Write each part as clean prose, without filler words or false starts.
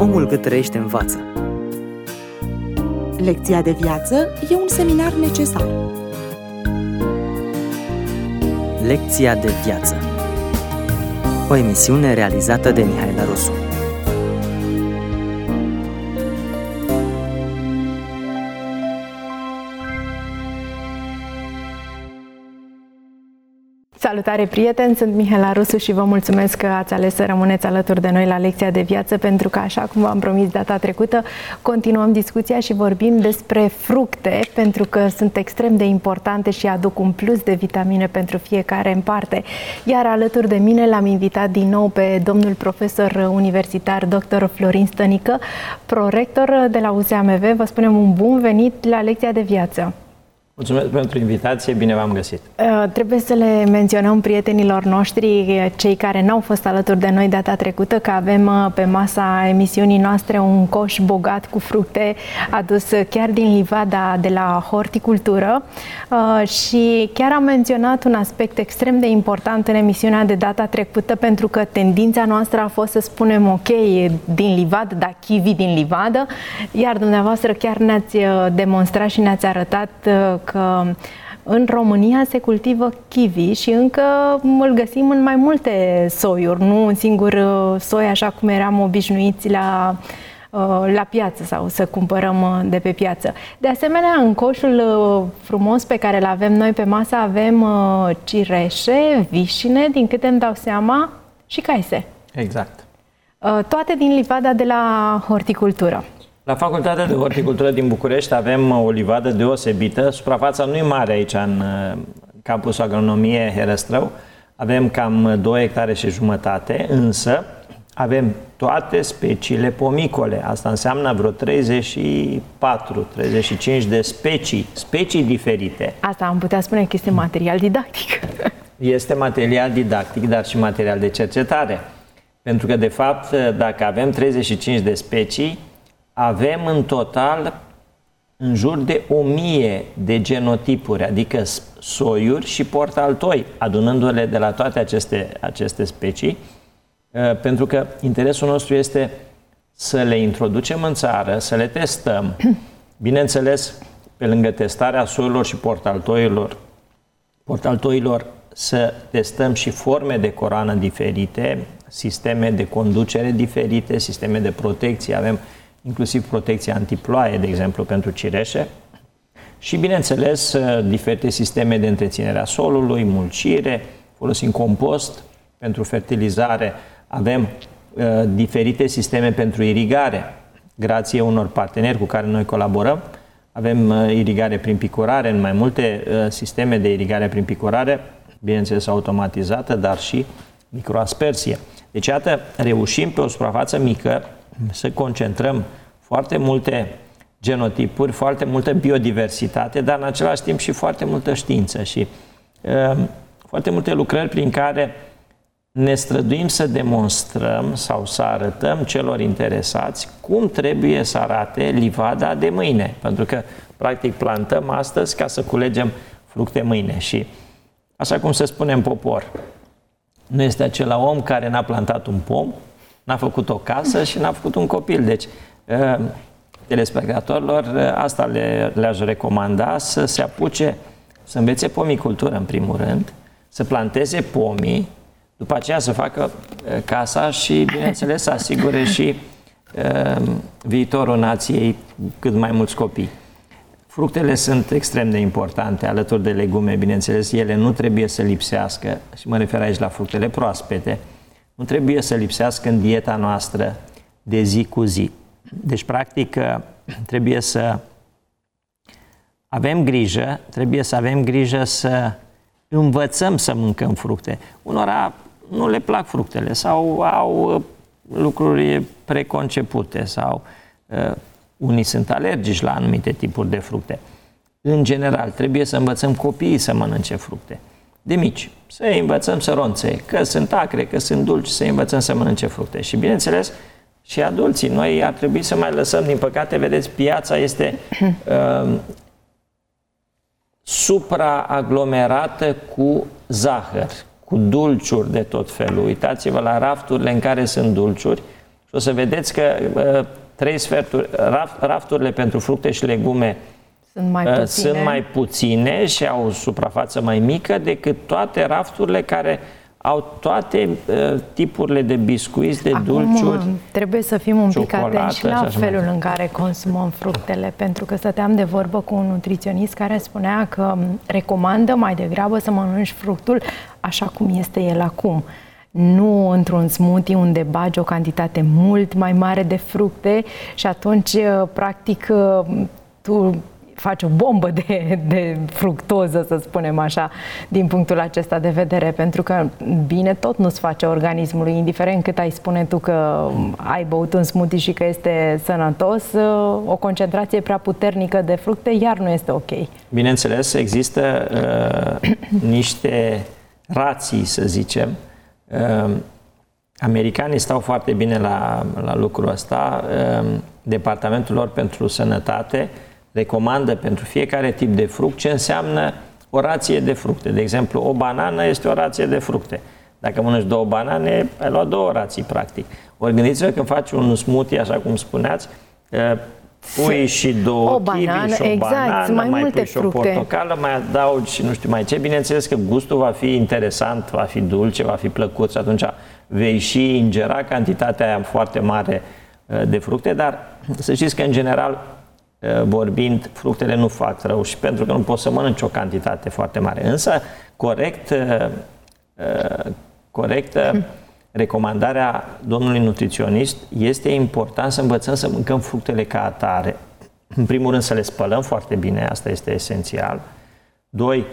Omul cât trăiește învață. Lecția de viață e un seminar necesar. Lecția de viață. O emisiune realizată de Mihaela Rusu. Salutare, prieteni! Sunt Mihaela Rusu și vă mulțumesc că ați ales să rămâneți alături de noi la Lecția de Viață, pentru că, așa cum v-am promis data trecută, continuăm discuția și vorbim despre fructe, pentru că sunt extrem de importante și aduc un plus de vitamine pentru fiecare în parte. Iar alături de mine l-am invitat din nou pe domnul profesor universitar dr. Florin Stănică, prorector de la USAMV. Vă spunem un bun venit la Lecția de Viață. Mulțumesc pentru invitație, bine v-am găsit. Trebuie să le menționăm prietenilor noștri, cei care n-au fost alături de noi data trecută, că avem pe masa emisiunii noastre un coș bogat cu fructe adus chiar din livada de la horticultură și chiar am menționat un aspect extrem de important în emisiunea de data trecută, pentru că tendința noastră a fost să spunem ok, din livadă, da, kiwi din livadă, iar dumneavoastră chiar ne-ați demonstrat și ne-ați arătat că în România se cultivă kiwi și încă îl găsim în mai multe soiuri, nu un singur soi așa cum eram obișnuiți la piață sau să cumpărăm de pe piață. De asemenea, în coșul frumos pe care îl avem noi pe masă avem cireșe, vișine, din câte îmi dau seama, și caise. Exact. Toate din livada de la horticultură. La Facultatea de Horticultură din București avem o livadă deosebită. Suprafața nu e mare aici în campusul Agronomie Herăstrău. Avem cam 2 hectare și jumătate, însă avem toate speciile pomicole. Asta înseamnă vreo 34-35 de specii diferite. Asta am putea spune că este material didactic. Este material didactic, dar și material de cercetare. Pentru că, de fapt, dacă avem 35 de specii, avem în total în jur de 1000 de genotipuri, adică soiuri și portaltoi, adunându-le de la toate aceste specii, pentru că interesul nostru este să le introducem în țară, să le testăm, bineînțeles, pe lângă testarea soiurilor și portaltoilor, să testăm și forme de coroană diferite, sisteme de conducere diferite, sisteme de protecție, avem inclusiv protecție antiploaie, de exemplu, pentru cireșe și, bineînțeles, diferite sisteme de întreținere a solului, mulcire, folosim compost pentru fertilizare, avem diferite sisteme pentru irigare, grație unor parteneri cu care noi colaborăm, avem irigare prin picurare, în mai multe sisteme de irigare prin picurare, bineînțeles automatizată, dar și microaspersie. Deci, iată, reușim pe o suprafață mică să concentrăm foarte multe genotipuri, foarte multă biodiversitate, dar în același timp și foarte multă știință și foarte multe lucrări prin care ne străduim să demonstrăm sau să arătăm celor interesați cum trebuie să arate livada de mâine. Pentru că, practic, plantăm astăzi ca să culegem fructe mâine și, așa cum se spune în popor, nu este acela om care n-a plantat un pom, n-a făcut o casă și n-a făcut un copil. Deci, telespectatorilor, asta le-aș recomanda, să se apuce, să învețe pomicultură în primul rând, să planteze pomii, după aceea să facă casa și, bineînțeles, să asigure și viitorul nației cât mai mulți copii. Fructele sunt extrem de importante, alături de legume, bineînțeles, ele nu trebuie să lipsească, și mă refer aici la fructele proaspete, nu trebuie să lipsească în dieta noastră de zi cu zi. Deci, practic, trebuie să avem grijă să învățăm să mâncăm fructe. Unora nu le plac fructele sau au lucruri preconcepute sau unii sunt alergici la anumite tipuri de fructe. În general, trebuie să învățăm copiii să mănânce fructe. De mici, să îi învățăm să ronțe, că sunt acre, că sunt dulci, să îi învățăm să mănânce fructe. Și, bineînțeles, și adulții. Noi ar trebui să mai lăsăm, din păcate, vedeți, piața este supraaglomerată cu zahăr, cu dulciuri de tot felul. Uitați-vă la rafturile în care sunt dulciuri Și o să vedeți că 3 sferturi, rafturile pentru fructe și legume sunt mai puține și au o suprafață mai mică decât toate rafturile care au toate tipurile de biscuiți, de dulciuri. Trebuie să fim un pic atenți la felul în care consumăm fructele, pentru că stăteam de vorbă cu un nutriționist care spunea că recomandă mai degrabă să mănânci fructul așa cum este el acum. Nu într-un smoothie unde bagi o cantitate mult mai mare de fructe și atunci, practic, tu faci o bombă de fructoză, să spunem așa, din punctul acesta de vedere, pentru că bine tot nu-ți face organismului, indiferent cât ai spune tu că ai băut un smoothie și că este sănătos, o concentrație prea puternică de fructe iar nu este ok. Bineînțeles, există niște rații, să zicem. Americanii stau foarte bine la lucrul ăsta. Departamentul lor pentru sănătate recomandă pentru fiecare tip de fruct ce înseamnă o rație de fructe. De exemplu, o banană este o rație de fructe. Dacă mănânci 2 banane, ai luat 2 rații, practic. Ori gândiți-vă când faci un smoothie, așa cum spuneați, pui și 2 kiwi și o banană, mai pui și o portocală, mai adaugi și nu știu mai ce. Bineînțeles că gustul va fi interesant, va fi dulce, va fi plăcut și atunci vei și ingera cantitatea aia foarte mare de fructe, dar să știți că în general vorbind, fructele nu fac rău și pentru că nu poți să mănânci o cantitate foarte mare. Însă, corectă recomandarea domnului nutriționist, este important să învățăm să mâncăm fructele ca atare. În primul rând să le spălăm foarte bine, asta este esențial. 2.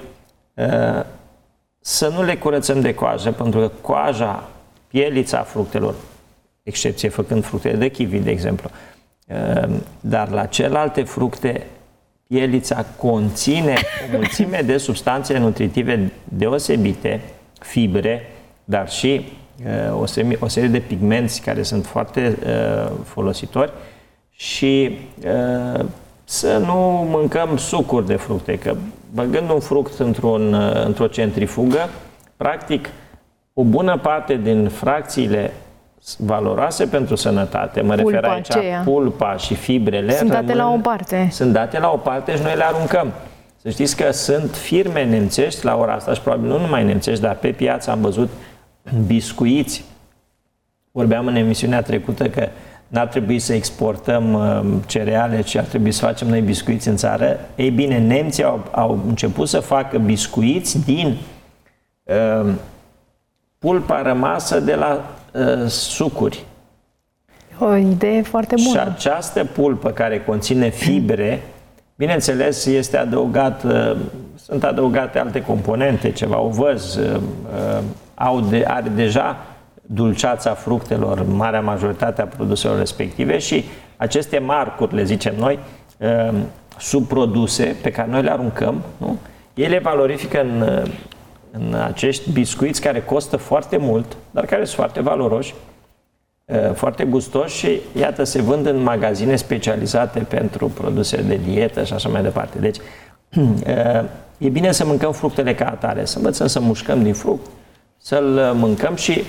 Să nu le curățăm de coajă, pentru că coaja, pielița fructelor, excepție făcând fructele de kiwi, de exemplu, dar la celelalte fructe, pielița conține o mulțime de substanțe nutritive deosebite, fibre, dar și o serie de pigmenți care sunt foarte folositori și să nu mâncăm sucuri de fructe, că băgând un fruct într-o centrifugă, practic o bună parte din fracțiile valoroase pentru sănătate, mă refer aici, pulpa și fibrele, sunt date la o parte. Sunt date la o parte și noi le aruncăm. Să știți că sunt firme nemțești la ora asta și probabil nu numai nemțești, dar pe piață am văzut biscuiți. Vorbeam în emisiunea trecută că n-ar trebui să exportăm cereale, ci ar trebui să facem noi biscuiți în țară. Ei bine, nemții au început să facă biscuiți din pulpa rămasă de la sucuri. O idee foarte bună. Și această pulpă care conține fibre, bineînțeles, este adăugat, sunt adăugate alte componente, ceva ovăz, are deja dulceața fructelor, marea majoritate a produselor respective și aceste marcuri, le zicem noi, subproduse pe care noi le aruncăm, nu? Ele valorifică în acești biscuiți care costă foarte mult, dar care sunt foarte valoroși, foarte gustoși și, iată, se vând în magazine specializate pentru produse de dietă și așa mai departe. Deci, e bine să mâncăm fructele ca atare, să învățăm să mușcăm din fruct, să-l mâncăm și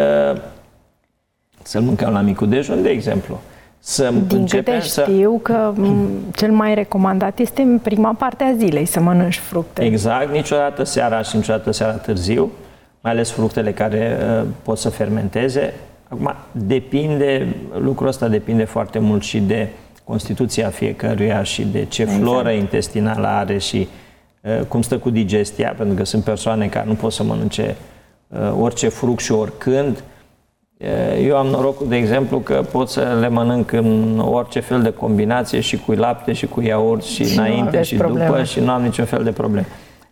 să-l mâncăm la micul dejun, de exemplu. Din câte știu că cel mai recomandat este în prima parte a zilei să mănânci fructe. Exact, niciodată seara și niciodată seara târziu, mai ales fructele care pot să fermenteze. Acum, lucrul ăsta depinde foarte mult și de constituția fiecăruia și de ce floră intestinală are și cum stă cu digestia, pentru că sunt persoane care nu pot să mănânce orice fruct și oricând. Eu am norocul, de exemplu, că pot să le mănânc în orice fel de combinație și cu lapte și cu iaurt și înainte și după și nu am niciun fel de probleme.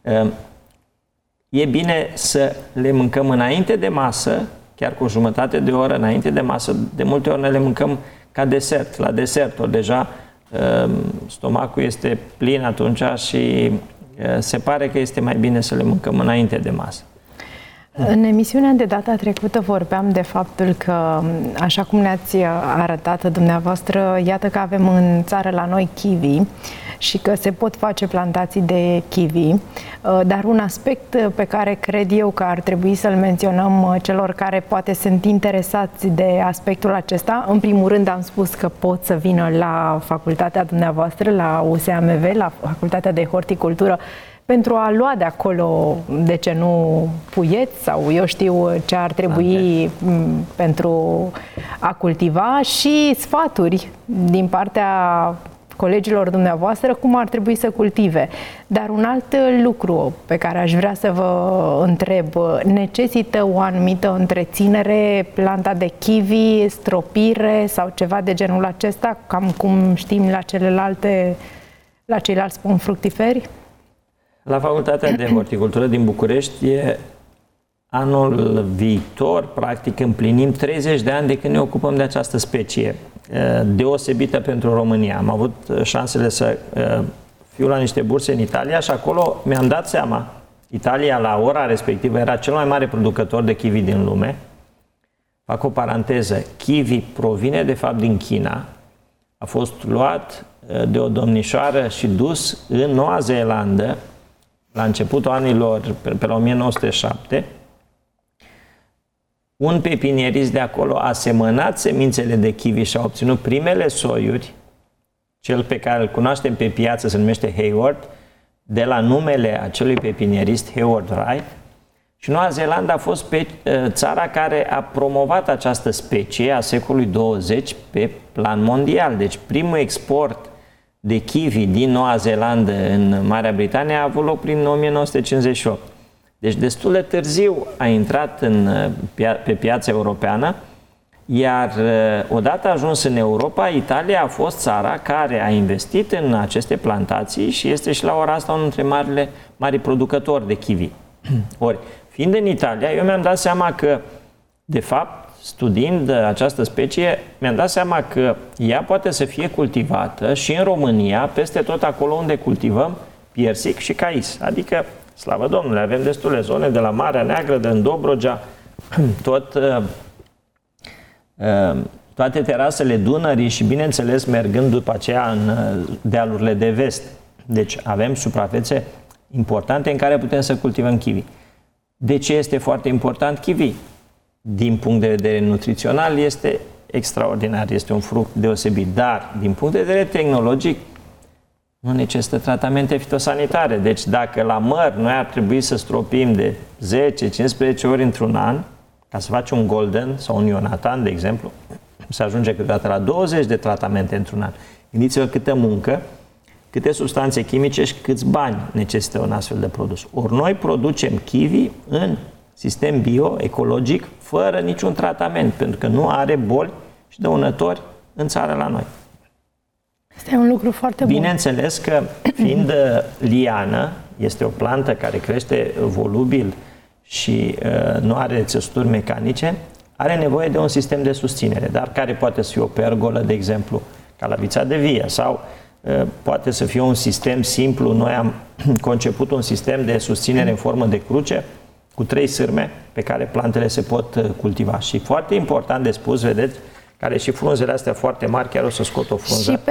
E bine să le mâncăm înainte de masă, chiar cu o jumătate de oră înainte de masă. De multe ori ne le mâncăm ca desert, la desert. Ori deja stomacul este plin atunci și se pare că este mai bine să le mâncăm înainte de masă. În emisiunea de data trecută vorbeam de faptul că, așa cum ne-ați arătat dumneavoastră, iată că avem în țară la noi kiwi și că se pot face plantații de kiwi, dar un aspect pe care cred eu că ar trebui să-l menționăm celor care poate sunt interesați de aspectul acesta, în primul rând am spus că pot să vină la facultatea dumneavoastră, la USAMV, la Facultatea de Horticultură, pentru a lua de acolo, de ce nu, puieți sau eu știu ce ar trebui pentru a cultiva și sfaturi din partea colegilor dumneavoastră cum ar trebui să cultive. Dar un alt lucru pe care aș vrea să vă întreb, necesită o anumită întreținere planta de kiwi, stropire sau ceva de genul acesta, cam cum știm la ceilalți pom fructiferi? La Facultatea de Horticultură din București, anul viitor, practic, împlinim 30 de ani de când ne ocupăm de această specie deosebită pentru România. Am avut șansele să fiu la niște burse în Italia și acolo mi-am dat seama, Italia la ora respectivă era cel mai mare producător de kiwi din lume. Fac o paranteză, kiwi provine de fapt din China, a fost luat de o domnișoară și dus în Noua Zeelandă la începutul anilor, pe la 1907, un pepinierist de acolo a semănat semințele de kiwi și a obținut primele soiuri, cel pe care îl cunoaștem pe piață se numește Hayward, de la numele acelui pepinierist Hayward Wright, și Noua Zeelandă a fost țara care a promovat această specie a secolului 20 pe plan mondial. Deci primul export de kiwi din Noua Zeelandă în Marea Britanie a avut loc prin 1958. Deci destul de târziu a intrat pe piața europeană, iar odată ajuns în Europa, Italia a fost țara care a investit în aceste plantații și este și la ora asta unul dintre mari producători de kiwi. Ori, fiind în Italia, eu mi-am dat seama că, de fapt, studiind această specie, mi-am dat seama că ea poate să fie cultivată și în România, peste tot acolo unde cultivăm piersic și cais. Adică, slavă Domnului, avem destule zone de la Marea Neagră, din Dobrogea, toate terasele Dunării și, bineînțeles, mergând după aceea în dealurile de vest. Deci avem suprafețe importante în care putem să cultivăm kiwi. De ce este foarte important kiwi? Din punct de vedere nutrițional este extraordinar, este un fruct deosebit, dar din punct de vedere tehnologic nu necesită tratamente fitosanitare. Deci dacă la măr noi ar trebui să stropim de 10-15 ori într-un an, ca să faci un golden sau un Ionatan, de exemplu, se ajunge câteodată la 20 de tratamente într-un an. Gândiți-vă câtă muncă, câte substanțe chimice și câți bani necesită un astfel de produs. Ori noi producem kiwi în sistem bio, ecologic, fără niciun tratament, pentru că nu are boli și dăunători în țară la noi. Este un lucru foarte bun. Bineînțeles că, fiind liană, este o plantă care crește volubil și nu are țesuturi mecanice, are nevoie de un sistem de susținere, dar care poate să fie o pergolă, de exemplu, ca la vița de vie, sau poate să fie un sistem simplu. Noi am conceput un sistem de susținere în formă de cruce, cu 3 sârme pe care plantele se pot cultiva. Și foarte important de spus, vedeți, care și frunzele astea foarte mari, chiar o să scot o frunză. Și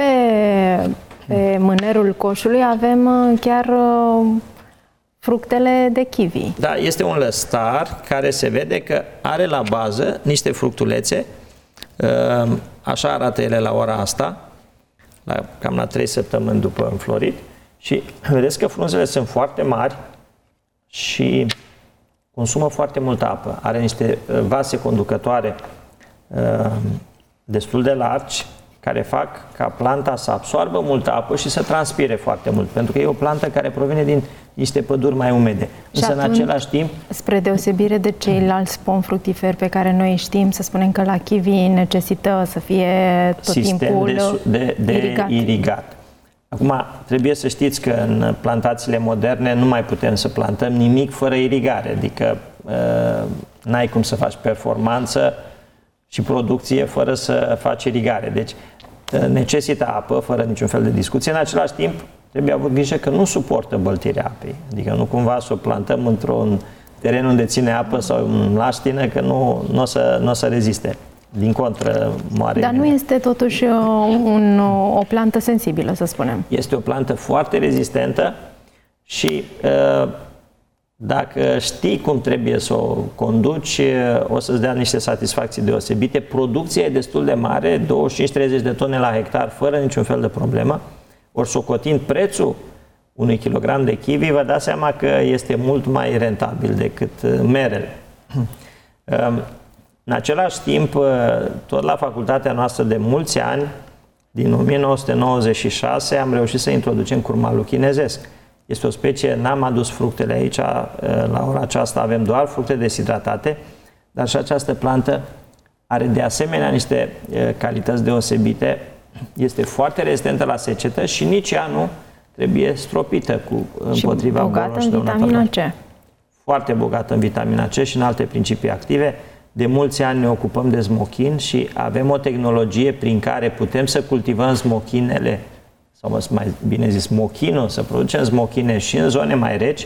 pe mânerul coșului avem chiar fructele de kiwi. Da, este un lăstar care se vede că are la bază niște fructulețe, așa arată ele la ora asta, cam la 3 săptămâni după înflorit, și vedeți că frunzele sunt foarte mari și consumă foarte multă apă. Are niște vase conducătoare destul de largi, care fac ca planta să absoarbă multă apă și să transpire foarte mult, pentru că e o plantă care provine din niște păduri mai umede. Însă, în același timp, spre deosebire de ceilalți pom fructiferi pe care noi știm, să spunem că la kiwi necesită să fie tot timpul de irigat. Acum, trebuie să știți că în plantațiile moderne nu mai putem să plantăm nimic fără irigare, adică n-ai cum să faci performanță și producție fără să faci irigare. Deci necesită apă, fără niciun fel de discuție. În același timp, trebuie avut grijă că nu suportă băltirea apei. Adică nu cumva să o plantăm într-un teren unde ține apă sau mlaștină, că nu o să reziste. Din contră, moare. Dar nu este totuși o plantă sensibilă, să spunem. Este o plantă foarte rezistentă și dacă știi cum trebuie să o conduci, o să-ți dea niște satisfacții deosebite. Producția e destul de mare, 25-30 de tone la hectar, fără niciun fel de problemă. Ori socotind prețul unui kilogram de kiwi, vă dați seama că este mult mai rentabil decât merele. În același timp, tot la facultatea noastră de mulți ani, din 1996, am reușit să introducem curmalul chinezesc. Este o specie, n-am adus fructele aici, la ora aceasta avem doar fructe deshidratate, dar și această plantă are de asemenea niște calități deosebite, este foarte rezistentă la secetă și nici ea nu trebuie stropită împotriva bolilor și dăunătorilor. Vitamina C. Foarte bogată în vitamina C și în alte principii active. De mulți ani ne ocupăm de smochin și avem o tehnologie prin care putem să cultivăm smochinele, sau mai bine zis smochinul, să producem smochine și în zone mai reci.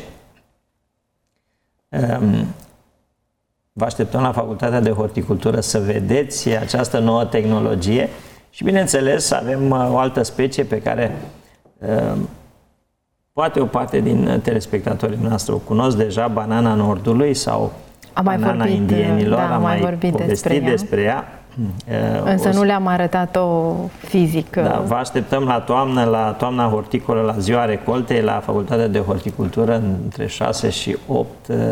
Vă așteptăm la Facultatea de Horticultură să vedeți această nouă tehnologie și, bineînțeles, avem o altă specie pe care poate o parte din telespectatorii noastre o cunosc deja, banana Nordului sau banana indienilor, am mai povestit despre ea. Însă nu le-am arătat-o fizic. Da, vă așteptăm la toamna horticolă, la ziua recoltei, la Facultatea de Horticultură, între 6 și 8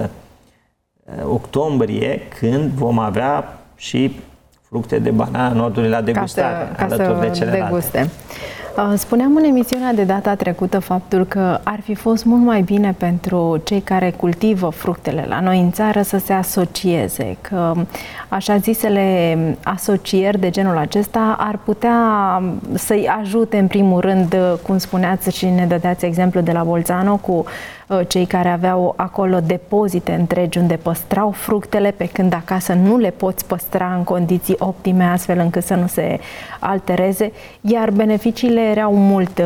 octombrie, când vom avea și fructe de banana Nordului la degustare, alături de celelalte. Deguste. Spuneam în emisiunea de data trecută faptul că ar fi fost mult mai bine pentru cei care cultivă fructele la noi în țară să se asocieze, că așa zisele asocieri de genul acesta ar putea să-i ajute în primul rând, cum spuneați și ne dădeați exemplu de la Bolzano, cu cei care aveau acolo depozite întregi unde păstrau fructele, pe când acasă nu le poți păstra în condiții optime astfel încât să nu se altereze, iar beneficiile erau mult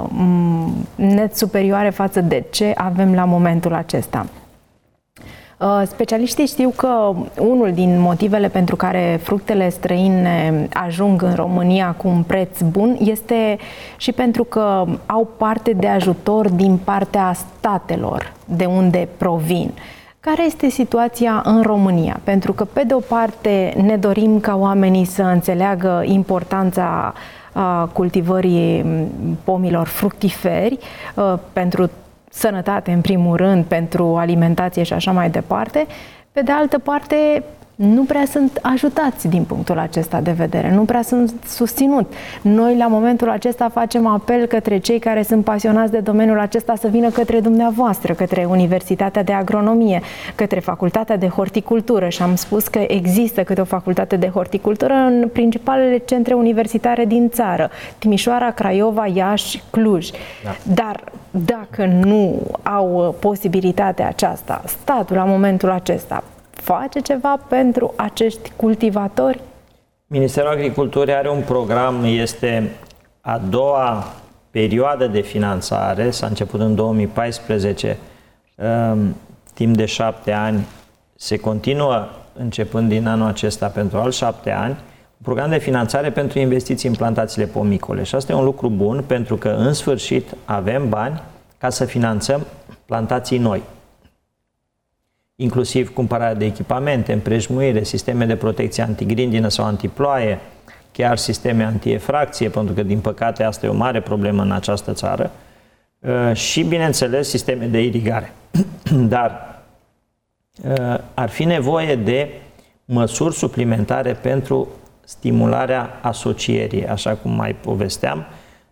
net superioare față de ce avem la momentul acesta. Specialiștii știu că unul din motivele pentru care fructele străine ajung în România cu un preț bun este și pentru că au parte de ajutor din partea statelor de unde provin. Care este situația în România? Pentru că, pe de o parte, ne dorim ca oamenii să înțeleagă importanța cultivării pomilor fructiferi pentru sănătate, în primul rând, pentru alimentație și așa mai departe. Pe de altă parte, nu prea sunt ajutați din punctul acesta de vedere, nu prea sunt susținut. Noi, la momentul acesta, facem apel către cei care sunt pasionați de domeniul acesta să vină către dumneavoastră, către Universitatea de Agronomie, către Facultatea de Horticultură și am spus că există câte o facultate de horticultură în principalele centre universitare din țară, Timișoara, Craiova, Iași, Cluj. Da. Dar dacă nu au posibilitatea aceasta, statul la momentul acesta face ceva pentru acești cultivatori? Ministerul Agriculturii are un program, este a doua perioadă de finanțare, s-a început în 2014, timp de 7 ani, se continuă începând din anul acesta pentru al 7 ani, un program de finanțare pentru investiții în plantațiile pomicole. Și asta e un lucru bun, pentru că în sfârșit avem bani ca să finanțăm plantații noi, inclusiv cumpărarea de echipamente, împrejmuire, sisteme de protecție antigrindină sau antiploaie, chiar sisteme antiefracție, pentru că, din păcate, asta e o mare problemă în această țară, și, bineînțeles, sisteme de irigare. Dar ar fi nevoie de măsuri suplimentare pentru stimularea asocierii, așa cum mai povesteam,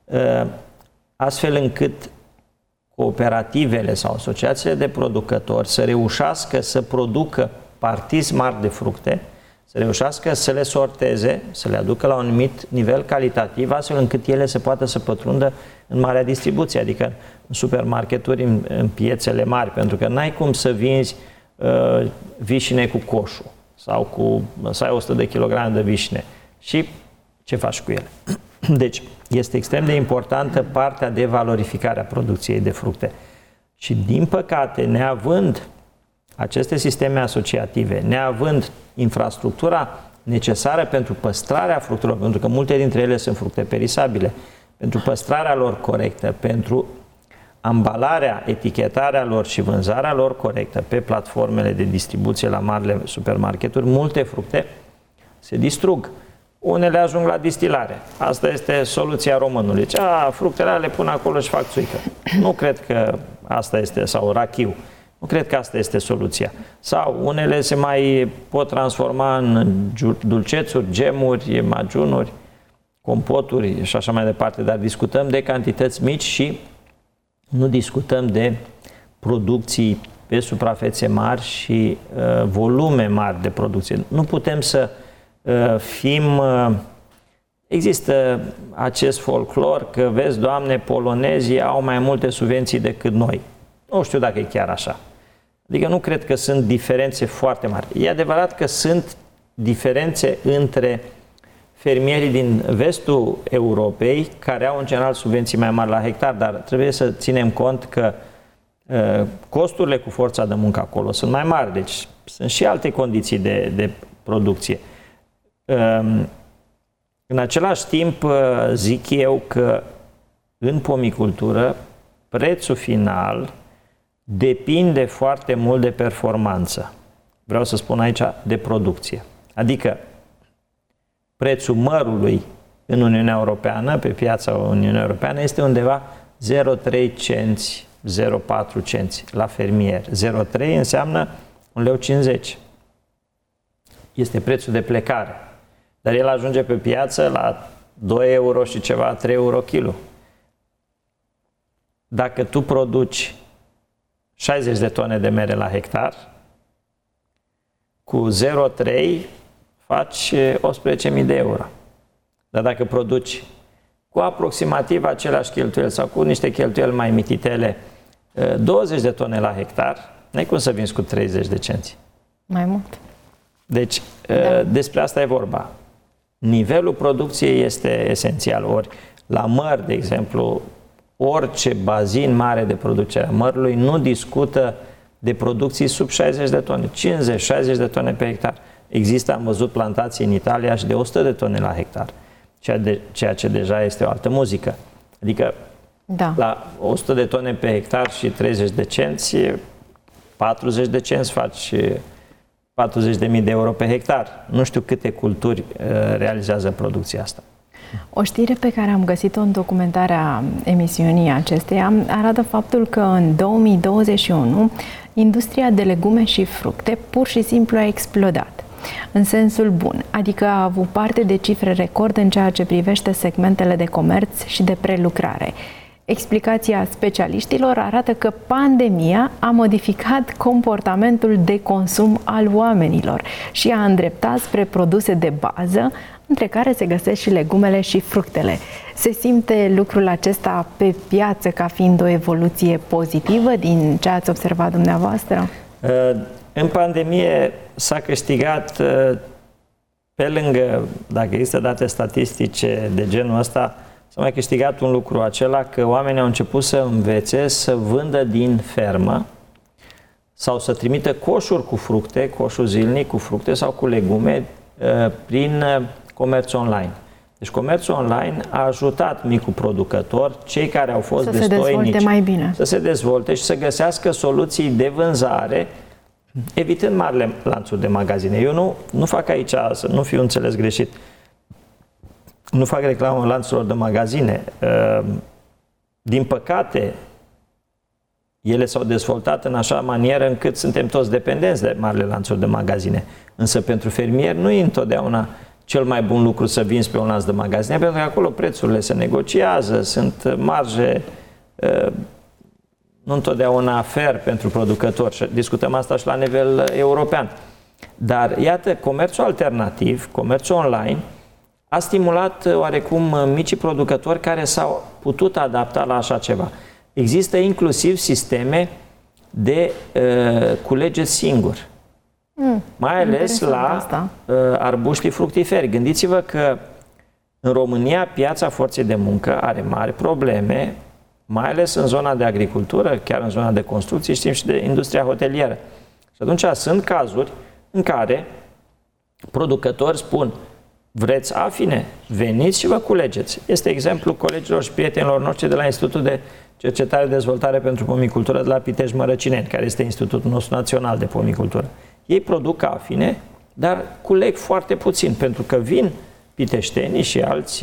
astfel încât cooperativele sau asociațiile de producători să reușească să producă partizi mari de fructe, să reușească să le sorteze, să le aducă la un anumit nivel calitativ, astfel încât ele să poată să pătrundă în marea distribuție, adică în supermarketuri, în piețele mari, pentru că n-ai cum să vinzi vișine cu coșul sau să ai 100 de kilograme de vișine și ce faci cu ele. Deci, este extrem de importantă partea de valorificare a producției de fructe. Și, din păcate, neavând aceste sisteme asociative, neavând infrastructura necesară pentru păstrarea fructelor, pentru că multe dintre ele sunt fructe perisabile, pentru păstrarea lor corectă, pentru ambalarea, etichetarea lor și vânzarea lor corectă pe platformele de distribuție la marile supermarketuri, multe fructe se distrug. Unele ajung la distilare. Asta este soluția românului. Fructele le pun acolo și fac țuică. Nu cred că asta este, sau rachiu. Nu cred că asta este soluția. Sau unele se mai pot transforma în dulcețuri, gemuri, magiunuri, compoturi și așa mai departe, dar discutăm de cantități mici și nu discutăm de producții pe suprafețe mari și volume mari de producție. Nu putem să fim... Există acest folclor că, vezi, Doamne, polonezii au mai multe subvenții decât noi. Nu știu dacă e chiar așa. Adică nu cred că sunt diferențe foarte mari. E adevărat că sunt diferențe între fermierii din vestul Europei, care au în general subvenții mai mari la hectar, dar trebuie să ținem cont că costurile cu forța de muncă acolo sunt mai mari, deci sunt și alte condiții de producție. În același timp, zic eu că în pomicultură prețul final depinde foarte mult de performanță. Vreau să spun aici de producție. Adică prețul mărului în Uniunea Europeană, pe piața Uniunii Europeană, este undeva 0,3 cenți, 0,4 cenți la fermier. 0,3 înseamnă 1,50 lei. Este prețul de plecare. Dar el ajunge pe piață la 2 euro și ceva, 3 euro kilo. Dacă tu produci 60 de tone de mere la hectar, cu 0,3 faci 18.000 de euro. Dar dacă produci cu aproximativ aceleași cheltuieli sau cu niște cheltuieli mai mititele, 20 de tone la hectar, n-ai cum să vinzi cu 30 de cenți. Mai mult. Deci, despre asta e vorba. Nivelul producției este esențial. Ori, la măr, de exemplu, orice bazin mare de producere a mărului nu discută de producții sub 60 de tone, 50-60 de tone pe hectar. Există, am văzut, plantații în Italia și de 100 de tone la hectar, ceea ce deja este o altă muzică. Adică, la 100 de tone pe hectar și 30 de cenți, 40 de cenți faci 40.000 de euro pe hectar. Nu știu câte culturi realizează producția asta. O știre pe care am găsit-o în documentarea emisiunii acesteia arată faptul că în 2021 industria de legume și fructe pur și simplu a explodat. În sensul bun, adică a avut parte de cifre record în ceea ce privește segmentele de comerț și de prelucrare. Explicația specialiștilor arată că pandemia a modificat comportamentul de consum al oamenilor și a îndreptat spre produse de bază, între care se găsesc și legumele și fructele. Se simte lucrul acesta pe piață ca fiind o evoluție pozitivă din ce ați observat dumneavoastră? În pandemie s-a câștigat, pe lângă, dacă există date statistice de genul ăsta, s-a mai câștigat un lucru acela că oamenii au început să învețe să vândă din fermă sau să trimită coșuri cu fructe, coșul zilnic cu fructe sau cu legume prin comerț online. Deci comerțul online a ajutat micul producător, cei care au fost destoinici, mai bine, să se dezvolte și să găsească soluții de vânzare, evitând marile lanțuri de magazine. Eu nu fac aici, să nu fiu înțeles greșit, nu fac reclamă lanțurilor de magazine. Din păcate, ele s-au dezvoltat în așa manieră încât suntem toți dependenți de marile lanțuri de magazine. Însă pentru fermier nu e întotdeauna cel mai bun lucru să vinzi pe un lanț de magazine, pentru că acolo prețurile se negociază, sunt marje nu întotdeauna fair pentru producători și discutăm asta și la nivel european. Dar iată, comerțul alternativ, comerțul online, a stimulat oarecum micii producători care s-au putut adapta la așa ceva. Există inclusiv sisteme de culegeți singur. Mai ales la arbuștii fructiferi. Gândiți-vă că în România piața forței de muncă are mari probleme, mai ales în zona de agricultură, chiar în zona de construcții, știm și de industria hotelieră. Și atunci sunt cazuri în care producători spun: vreți afine? Veniți și vă culegeți. Este exemplu colegilor și prietenilor noștri de la Institutul de Cercetare și Dezvoltare pentru Pomicultură de la Pitești-Mărăcineni, care este Institutul nostru național de pomicultură. Ei produc afine, dar culeg foarte puțin, pentru că vin piteștenii și alți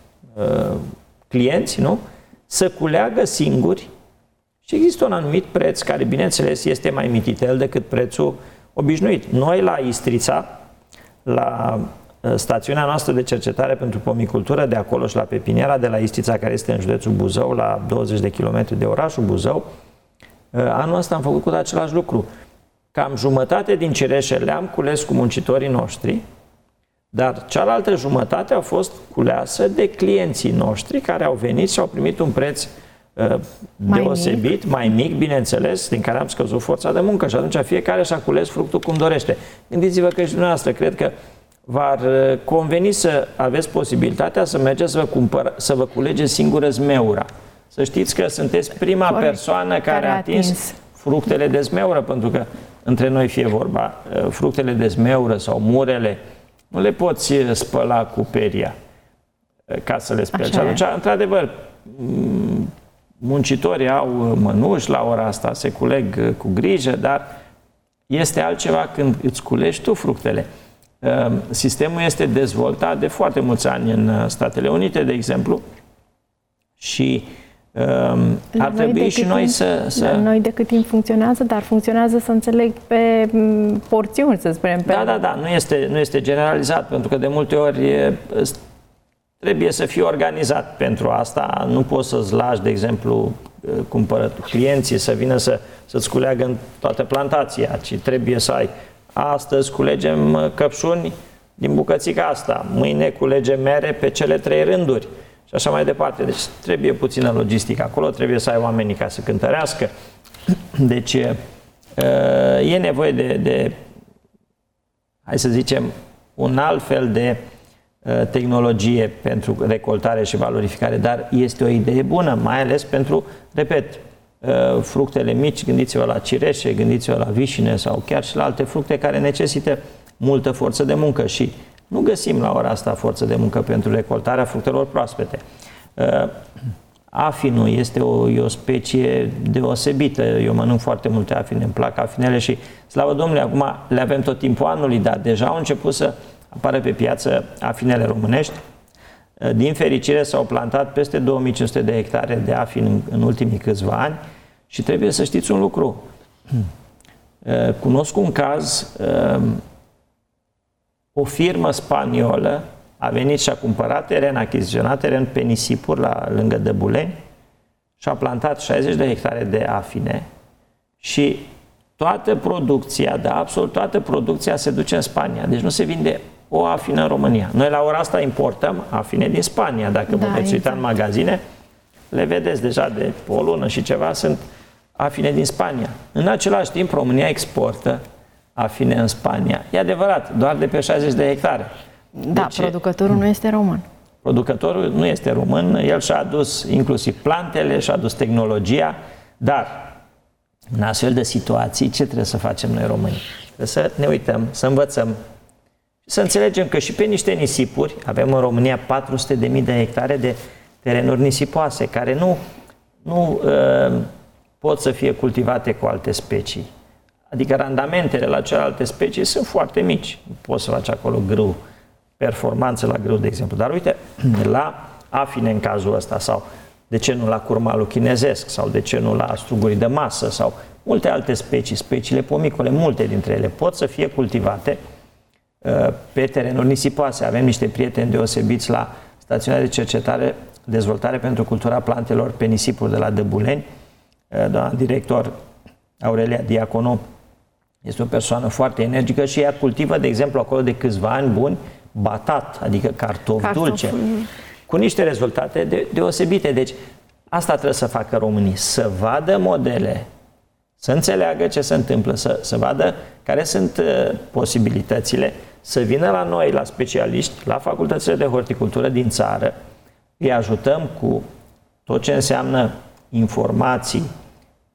clienți, nu? Să culeagă singuri și există un anumit preț care, bineînțeles, este mai mititel decât prețul obișnuit. Noi la Istrița, la stațiunea noastră de cercetare pentru pomicultură de acolo și la pepiniera de la Istrița, care este în județul Buzău, la 20 de kilometri de orașul Buzău, anul ăsta am făcut același lucru. Cam jumătate din cireșe le-am cules cu muncitorii noștri, dar cealaltă jumătate a fost culeasă de clienții noștri care au venit și au primit un preț deosebit, mai mic, bineînțeles, din care am scăzut forța de muncă și atunci fiecare și-a cules fructul cum dorește. Gândiți-vă că și dumneavoastră, cred că v-ar conveni să aveți posibilitatea să mergeți să vă culegeți singură zmeura. Să știți că sunteți prima persoană care a atins fructele de zmeură, pentru că între noi fie vorba, fructele de zmeură sau murele nu le poți spăla cu peria ca să le speli. Și atunci, într-adevăr, muncitorii au mănuși la ora asta, se culeg cu grijă, dar este altceva când îți culegi tu fructele. Sistemul este dezvoltat de foarte mulți ani în Statele Unite, de exemplu, și ar trebui și noi să... La noi de cât timp funcționează, dar funcționează, să înțeleg, pe porțiuni, să spunem. Da, nu este generalizat, pentru că de multe ori trebuie să fii organizat pentru asta. Nu poți să-ți lași, de exemplu, clienții să vină să-ți culeagă în toată plantația, ci trebuie să ai: astăzi culegem căpșuni din bucățica asta, mâine culegem mere pe cele 3 rânduri și așa mai departe. Deci trebuie puțină logistică acolo, trebuie să ai oamenii ca să cântărească. Deci e nevoie de hai să zicem, un alt fel de tehnologie pentru recoltare și valorificare, dar este o idee bună, mai ales pentru, repet, fructele mici. Gândiți-vă la cireșe, gândiți-vă la vișine sau chiar și la alte fructe care necesită multă forță de muncă și nu găsim la ora asta forță de muncă pentru recoltarea fructelor proaspete. Afinul este o specie deosebită. Eu mănânc foarte multe afine, îmi plac afinele și, slavă Domnului, acum le avem tot timpul anului, dar deja au început să apară pe piață afinele românești. Din fericire s-au plantat peste 2500 de hectare de afini în ultimii câțiva ani și trebuie să știți un lucru. Cunosc un caz, o firmă spaniolă a venit și a cumpărat teren, a achiziționat teren pe nisipuri lângă Dăbuleni și a plantat 60 de hectare de afine și toată producția, absolut toată producția se duce în Spania. Deci nu se vinde o afină în România. Noi la ora asta importăm afine din Spania. Dacă vă veți uita în magazine, le vedeți deja de o lună și ceva, sunt afine din Spania. În același timp, România exportă afine în Spania. E adevărat, doar de pe 60 de hectare. Da, deci, producătorul nu este român. Producătorul nu este român, el și-a adus inclusiv plantele, și-a adus tehnologia, dar în astfel de situații, ce trebuie să facem noi români? Trebuie să ne uităm, să învățăm și să înțelegem că și pe niște nisipuri, avem în România 400.000 de hectare de terenuri nisipoase, care nu pot să fie cultivate cu alte specii. Adică randamentele la celelalte specii sunt foarte mici. Nu poți să faci acolo grâu, performanță la grâu, de exemplu. Dar uite, la afine în cazul ăsta, sau de ce nu la curmalul chinezesc, sau de ce nu la strugurii de masă, sau multe alte specii, speciile pomicole, multe dintre ele pot să fie cultivate pe terenuri nisipoase. Avem niște prieteni deosebiți la Stațiunea de Cercetare, Dezvoltare pentru Cultura Plantelor pe nisipuri de la Dăbuleni. Doamna director Aurelia Diaconu este o persoană foarte energică și ea cultivă, de exemplu, acolo de câțiva ani buni, batat, adică cartofi dulce, cu niște rezultate deosebite. Deci asta trebuie să facă românii, să vadă modele, să înțeleagă ce se întâmplă, să vadă care sunt posibilitățile, să vină la noi, la specialiști, la facultățile de horticultură din țară, îi ajutăm cu tot ce înseamnă informații,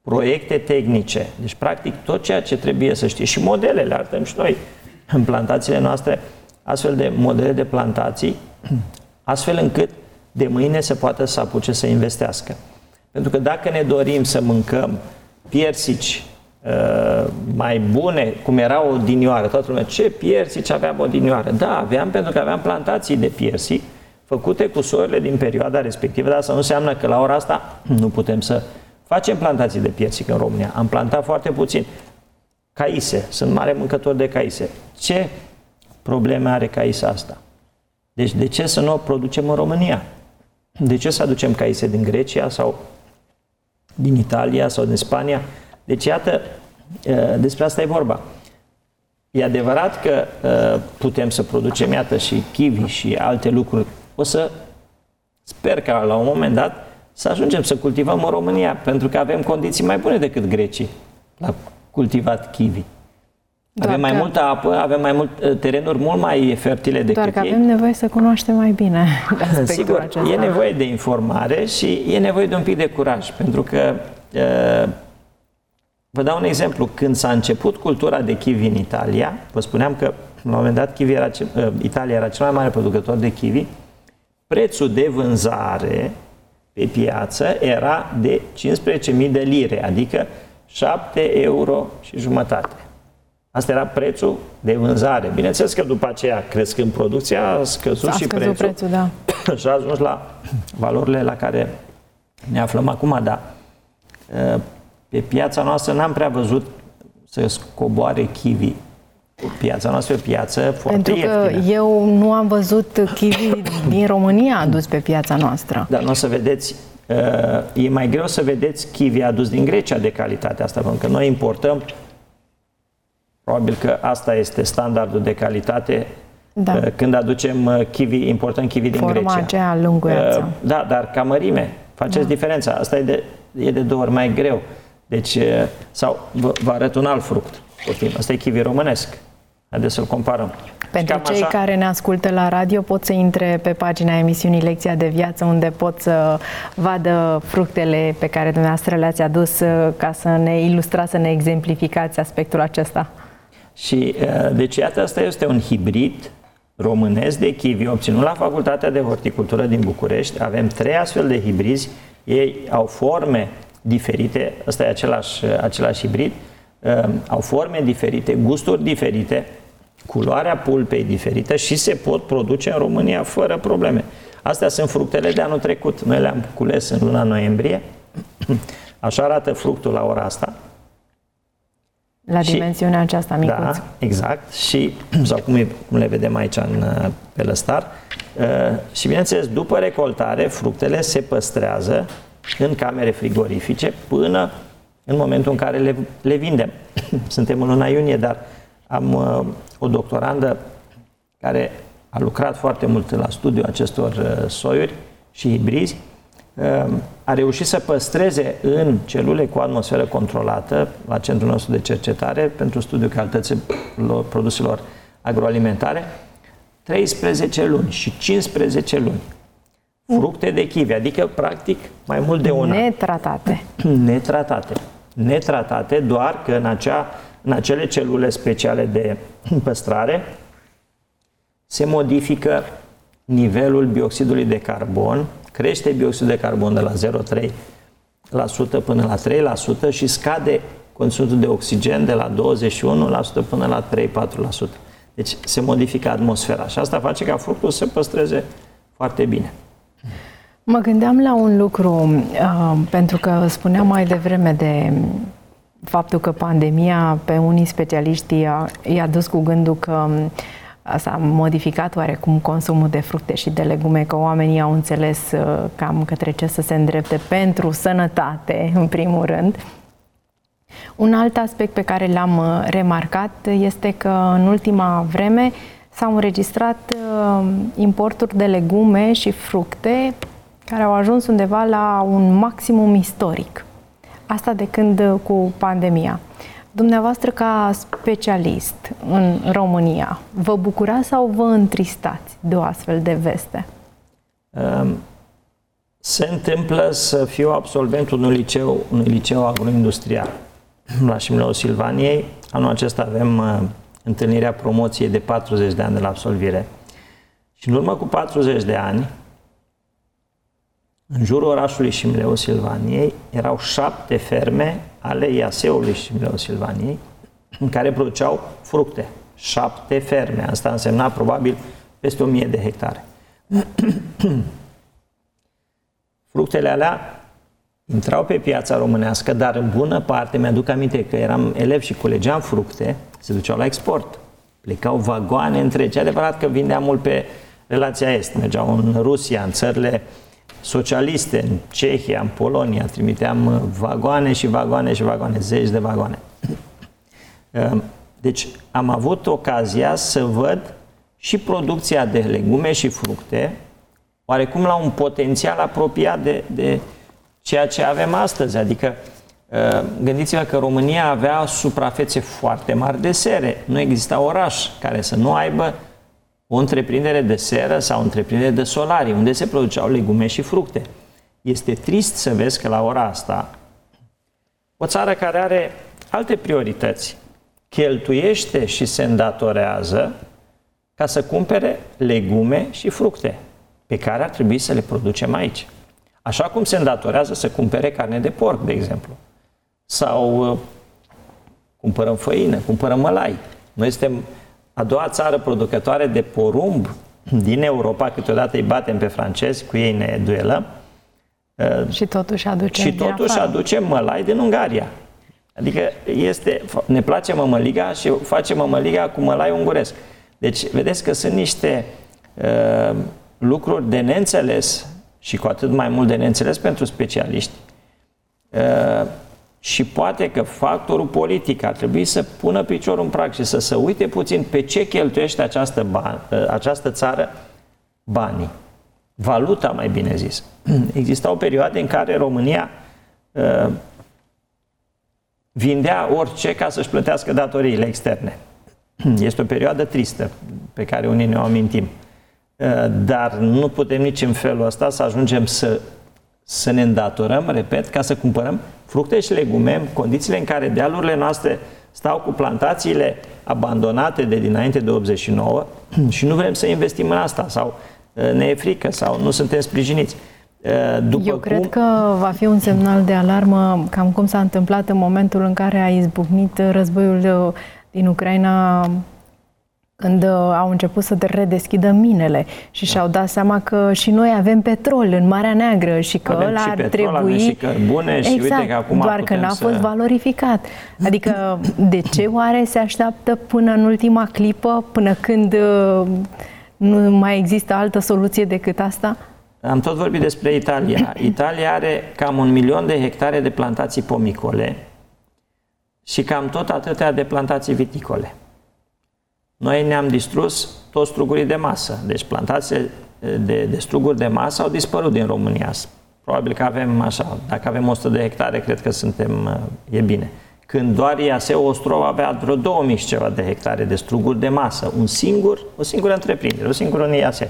proiecte tehnice, deci practic tot ceea ce trebuie să știe și modelele, arătăm și noi în plantațiile noastre astfel de modele de plantații, astfel încât de mâine se poate să apuce să investească. Pentru că dacă ne dorim să mâncăm piersici mai bune, cum erau odinioară, toată lumea, ce piersici aveam odinioară? Da, aveam, pentru că aveam plantații de piersici făcute cu soiurile din perioada respectivă, dar asta nu înseamnă că la ora asta nu putem să facem plantații de piersic în România. Am plantat foarte puțin. Caise, sunt mare mâncător de caise. Ce probleme are caisa asta? Deci de ce să nu o producem în România? De ce să aducem caise din Grecia sau din Italia sau din Spania? Deci iată, despre asta e vorba. E adevărat că putem să producem, iată, și kiwi și alte lucruri. O să sper că la un moment dat să ajungem să cultivăm în România, pentru că avem condiții mai bune decât grecii la cultivat kiwi. Avem mai multă apă, avem mai mult terenuri mult mai fertile decât ei. Doar că avem nevoie să cunoaștem mai bine aspectul Sigur, acesta. E nevoie de informare și e nevoie de un pic de curaj, pentru că vă dau un exemplu. Când s-a început cultura de kiwi în Italia, vă spuneam că la un moment dat Italia era cel mai mare producător de kiwi, prețul de vânzare pe piață era de 15.000 de lire, adică 7,5 euro. Asta era prețul de vânzare. Bineînțeles că după aceea, crescând producția, a scăzut și prețul da. și a ajuns la valorile la care ne aflăm acum, dar pe piața noastră n-am prea văzut să scoboare kiwi. Piața noastră e o piață foarte ieftină. Pentru că eu nu am văzut kiwi din România adus pe piața noastră. Dar nu o să vedeți, e mai greu să vedeți kiwi adus din Grecia de calitate asta, pentru că noi importăm, probabil că asta este standardul de calitate, da. Când aducem kiwi, importăm kiwi din Grecia. Forma aceea lunguiață. Da, dar ca mărime, faceți diferența. Asta e de 2 ori mai greu. Deci, sau vă arăt un alt fruct. Asta e kiwi românesc. Haideți să-l comparăm. Pentru cei care ne ascultă la radio, pot să intre pe pagina emisiunii Lecția de Viață, unde pot să vadă fructele pe care dumneavoastră le-ați adus ca să ne ilustrați, să ne exemplificați aspectul acesta. Și deci iată, asta este un hibrid românesc de kiwi obținut la Facultatea de Horticultură din București. Avem 3 astfel de hibrizi. Ei au forme diferite, ăsta e același hibrid, au forme diferite, gusturi diferite, culoarea pulpei diferită și se pot produce în România fără probleme. Astea sunt fructele de anul trecut. Noi le-am cules în luna noiembrie. Așa arată fructul la ora asta. La dimensiunea aceasta micuță. Da, exact. Și, sau cum le vedem aici pe lăstar. Și bineînțeles, după recoltare, fructele se păstrează în camere frigorifice până în momentul în care le vindem. Suntem în luna iunie, dar am o doctorandă care a lucrat foarte mult la studiul acestor soiuri și hibrizi. A reușit să păstreze în celule cu atmosferă controlată la centrul nostru de cercetare pentru studiul calităților produselor agroalimentare 13 luni și 15 luni. Fructe de kiwi, adică practic mai mult de un an. Netratate, doar că în acele celule speciale de păstrare se modifică nivelul bioxidului de carbon, crește bioxidul de carbon de la 0,3% până la 3% și scade conținutul de oxigen de la 21% până la 3-4%. Deci se modifică atmosfera și asta face ca fructul să păstreze foarte bine. Mă gândeam la un lucru, pentru că spuneam mai devreme de faptul că pandemia pe unii specialiști i-a dus cu gândul că s-a modificat oarecum consumul de fructe și de legume, că oamenii au înțeles cam către ce să se îndrepte pentru sănătate, în primul rând. Un alt aspect pe care l-am remarcat este că în ultima vreme s-au înregistrat importuri de legume și fructe care au ajuns undeva la un maximum istoric. Asta de când cu pandemia. Dumneavoastră, ca specialist în România, vă bucurați sau vă întristați de o astfel de veste? Se întâmplă să fiu absolventul unui liceu agroindustrial la Șimleul Silvaniei. Anul acesta avem întâlnirea promoției de 40 de ani de la absolvire. Și în urmă cu 40 de ani, în jurul orașului Șimleul Silvaniei, erau 7 ferme ale IAS-ului Șimleul Silvaniei în care produceau fructe. 7 ferme. Asta însemna probabil peste 1000 de hectare. Fructele alea intrau pe piața românească, dar în bună parte, mi-aduc aminte că eram elev și culegeam fructe, se duceau la export. Plecau vagoane întregi. E adevărat că vindeam mult pe relația est. Mergeau în Rusia, în țările socialiste, în Cehia, în Polonia, trimiteam vagoane și vagoane și vagoane, zeci de vagoane. Deci am avut ocazia să văd și producția de legume și fructe, oarecum la un potențial apropiat de ceea ce avem astăzi. Adică gândiți-vă că România avea suprafețe foarte mari de sere. Nu exista oraș care să nu aibă o întreprindere de seră sau o întreprindere de solarii, unde se produceau legume și fructe. Este trist să vezi că la ora asta o țară care are alte priorități cheltuiește și se îndatorează ca să cumpere legume și fructe pe care ar trebui să le producem aici. Așa cum se îndatorează să cumpere carne de porc, de exemplu. Sau cumpărăm făină, cumpărăm mălai. Noi suntem a doua țară producătoare de porumb din Europa, câteodată îi batem pe francezi, cu ei ne duelăm. Și totuși aducem mălai din Ungaria. Adică ne place mămăliga și facem mămăliga cu mălai unguresc. Deci, vedeți că sunt niște lucruri de neînțeles și cu atât mai mult de neînțeles pentru specialiști. Și poate că factorul politic ar trebui să pună piciorul în prag și să se uite puțin pe ce cheltuiește această țară banii. Valuta, mai bine zis. Existau perioade în care România vindea orice ca să-și plătească datoriile externe. Este o perioadă tristă pe care unii ne-o amintim. Dar nu putem nici în felul ăsta să ajungem să ne îndatorăm, repet, ca să cumpărăm fructe și legume în condițiile în care dealurile noastre stau cu plantațiile abandonate de dinainte de 89 și nu vrem să investim în asta sau ne e frică sau nu suntem sprijiniți. Cred că va fi un semnal de alarmă, cam cum s-a întâmplat în momentul în care a izbucnit războiul din Ucraina, când au început să redeschidă minele și și-au dat seama că și noi avem petrol în Marea Neagră și că ăla ar trebui... și cărbune și exact, uite că acum doar că n-a fost valorificat. Adică de ce oare se așteaptă până în ultima clipă, până când nu mai există altă soluție decât asta? Am tot vorbit despre Italia. Italia are cam 1.000.000 de hectare de plantații pomicole și cam tot atâtea de plantații viticole. Noi ne-am distrus toți strugurii de masă. Deci plantațiile de struguri de masă au dispărut din România. Probabil că avem așa, dacă avem 100 de hectare, cred că e bine. Când doar IAS-ul Ostrov avea vreo 2000 și ceva de hectare de struguri de masă. O singură întreprindere, o singură IAS.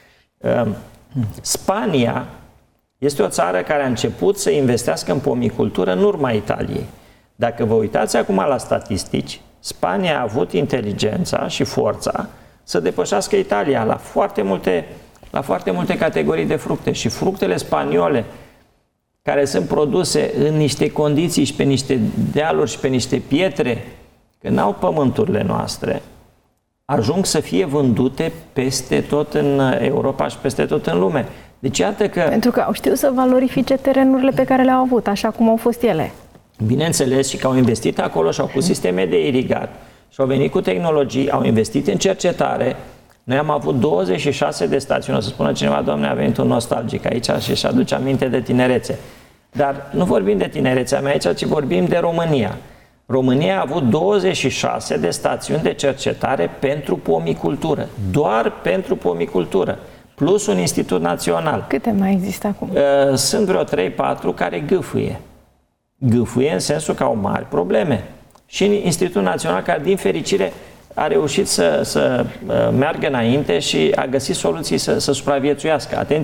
Spania este o țară care a început să investească în pomicultură în urma Italiei. Dacă vă uitați acum la statistici, Spania a avut inteligența și forța să depășească Italia la foarte multe categorii de fructe. Și fructele spaniole, care sunt produse în niște condiții și pe niște dealuri și pe niște pietre, că n-au pământurile noastre, ajung să fie vândute peste tot în Europa și peste tot în lume. Deci iată că... Pentru că au știut să valorifice terenurile pe care le-au avut, așa cum au fost ele. Bineînțeles, și că au investit acolo și au pus sisteme de irigat și au venit cu tehnologii, au investit în cercetare. Noi am avut 26 de stațiuni. O să spună cineva, Doamne, a venit un nostalgic aici și își aduce aminte de tinerețe. Dar nu vorbim de tinerețea mea aici, ci vorbim de România. România a avut 26 de stațiuni de cercetare pentru pomicultură. Doar pentru pomicultură. Plus un institut național. Câte mai există acum? Sunt vreo 3-4 care gâfâie. Gâfâie în sensul că au mari probleme. Și Institutul Național, care din fericire a reușit să meargă înainte și a găsit soluții să supraviețuiască. Atenție,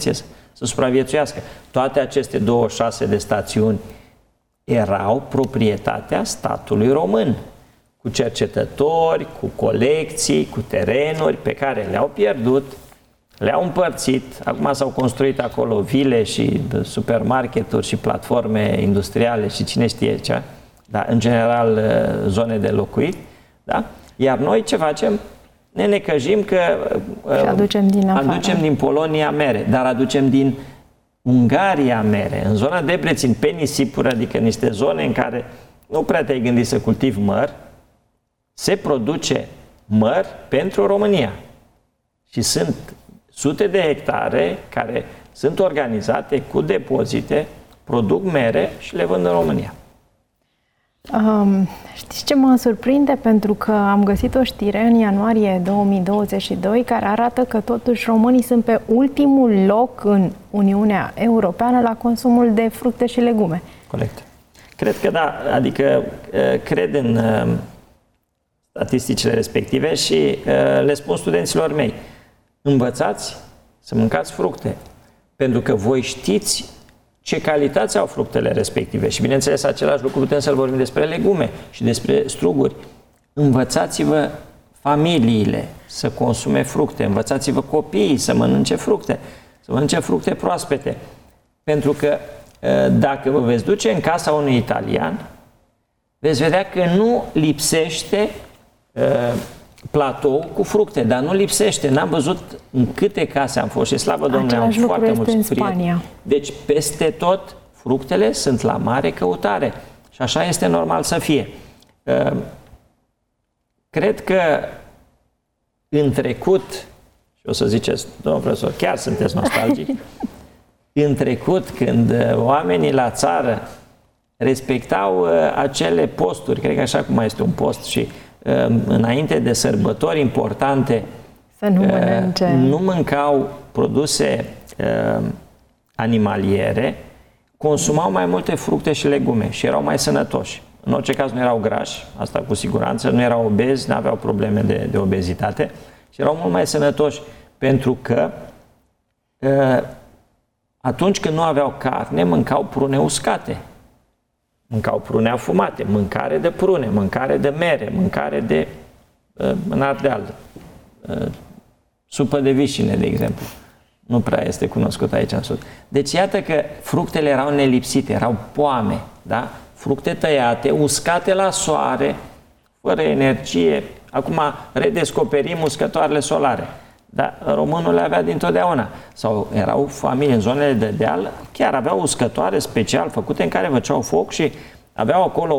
să supraviețuiască. Toate aceste 26 de stațiuni erau proprietatea statului român, cu cercetători, cu colecții, cu terenuri pe care le-au pierdut, le-au împărțit. Acum s-au construit acolo vile și supermarketuri și platforme industriale și cine știe ce, da? În general zone de locuit. Da? Iar noi ce facem? Ne necăjim că aducem din Polonia mere, dar aducem din Ungaria mere, în zona Debrecen, pe nisipuri, adică niște zone în care nu prea te-ai gândit să cultivi măr, se produce măr pentru România. Și sunt sute de hectare care sunt organizate cu depozite, produc mere și le vând în România. Știți ce mă surprinde? Pentru că am găsit o știre în ianuarie 2022 care arată că totuși românii sunt pe ultimul loc în Uniunea Europeană la consumul de fructe și legume. Corect. Cred că da, adică cred în statisticile respective și le spun studenților mei, învățați să mâncați fructe, pentru că voi știți ce calitate au fructele respective. Și bineînțeles, același lucru putem să-l vorbim despre legume și despre struguri. Învățați-vă familiile să consume fructe, învățați-vă copiii să mănânce fructe, să mănânce fructe proaspete. Pentru că dacă vă veți duce în casa unui italian, veți vedea că nu lipsește platou cu fructe, dar nu lipsește. N-am văzut în câte case am fost și slavă Domnului, am foarte mulți prieteni. Deci peste tot fructele sunt la mare căutare și așa este normal să fie. Cred că în trecut, și o să ziceți, domnul profesor, chiar sunteți nostalgic, în trecut, când oamenii la țară respectau acele posturi, cred că așa cum mai este un post și înainte de sărbători importante să nu mănânce. Nu mâncau produse animaliere, consumau mai multe fructe și legume și erau mai sănătoși. În orice caz nu erau grași, asta cu siguranță, nu erau obezi, nu aveau probleme de obezitate și erau mult mai sănătoși pentru că atunci când nu aveau carne, mâncau prune uscate. Mâncau prune afumate, mâncare de prune, mâncare de mere, mâncare de în Ardeal, supă de vișine, de exemplu. Nu prea este cunoscut aici în Sud. Deci iată că fructele erau nelipsite, erau poame, da? Fructe tăiate, uscate la soare, fără energie. Acum redescoperim uscătoarele solare. Dar românul le avea dintotdeauna. Sau erau familii în zonele de deal, chiar aveau uscătoare special făcute în care făceau foc și aveau acolo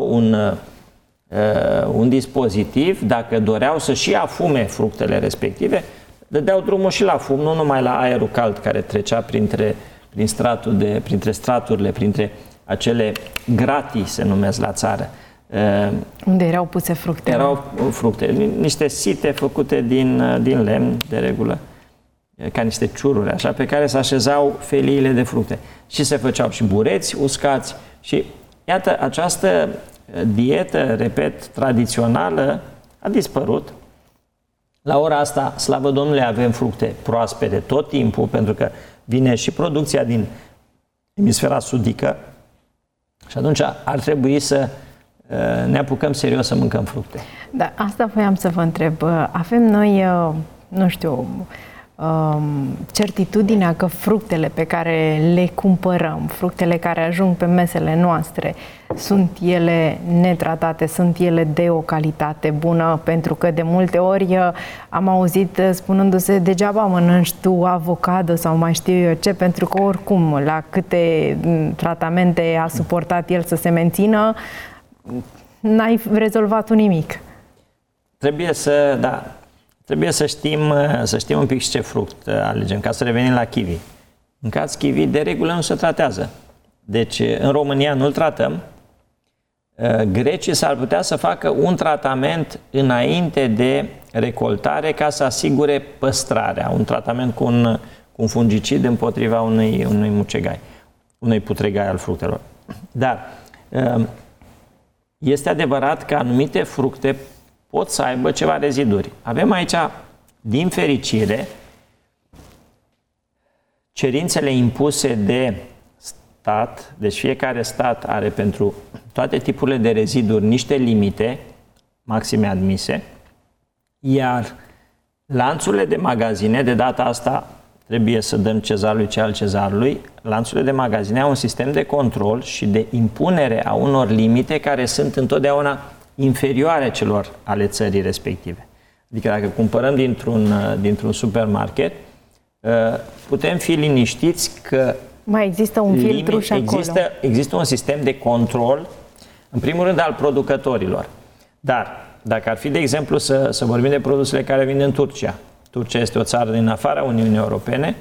un dispozitiv, dacă doreau să și afume fructele respective, dădeau drumul și la fum, nu numai la aerul cald care trecea printre straturile, printre acele gratii, se numesc la țară. Unde erau puse fructe? Erau fructe, niște site făcute din lemn, de regulă, ca niște ciururi, așa, pe care se așezau feliile de fructe. Și se făceau și bureți uscați și iată, această dietă, repet, tradițională a dispărut. La ora asta, slavă Domnului, avem fructe proaspete tot timpul, pentru că vine și producția din emisfera sudică și atunci ar trebui să ne apucăm serios să mâncăm fructe. Da, asta voiam să vă întreb. Avem noi, nu știu, certitudinea că fructele pe care le cumpărăm, fructele care ajung pe mesele noastre, sunt ele netratate, sunt ele de o calitate bună, pentru că de multe ori am auzit spunându-se degeaba mănânci tu avocado sau mai știu eu ce, pentru că oricum la câte tratamente a suportat el să se mențină, n-ai rezolvat nimic. Trebuie să știm un pic și ce fruct alegem. Ca să revenim la kiwi. Mâncați kiwi, de regulă nu se tratează. Deci în România nu-l tratăm. Grecii s-ar putea să facă un tratament înainte de recoltare ca să asigure păstrarea. Un tratament cu un fungicid împotriva unui mucegai, unui putregai al fructelor. Dar este adevărat că anumite fructe pot să aibă ceva reziduri. Avem aici, din fericire, cerințele impuse de stat, deci fiecare stat are pentru toate tipurile de reziduri niște limite maxime admise, iar lanțurile de magazine, de data asta trebuie să dăm cezarului ce al cezarului, lanțurile de magazine au un sistem de control și de impunere a unor limite care sunt întotdeauna inferioare celor ale țării respective. Adică dacă cumpărăm dintr-un supermarket, putem fi liniștiți că mai există un filtru și acolo. Există un sistem de control, în primul rând al producătorilor. Dar dacă ar fi, de exemplu, să vorbim de produsele care vin din Turcia. Turcia este o țară din afara Uniunii Europene.